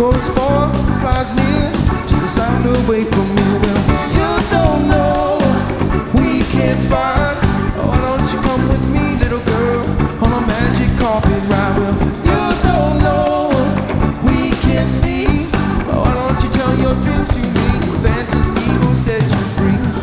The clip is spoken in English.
goes forth, flies near to the sound of wake.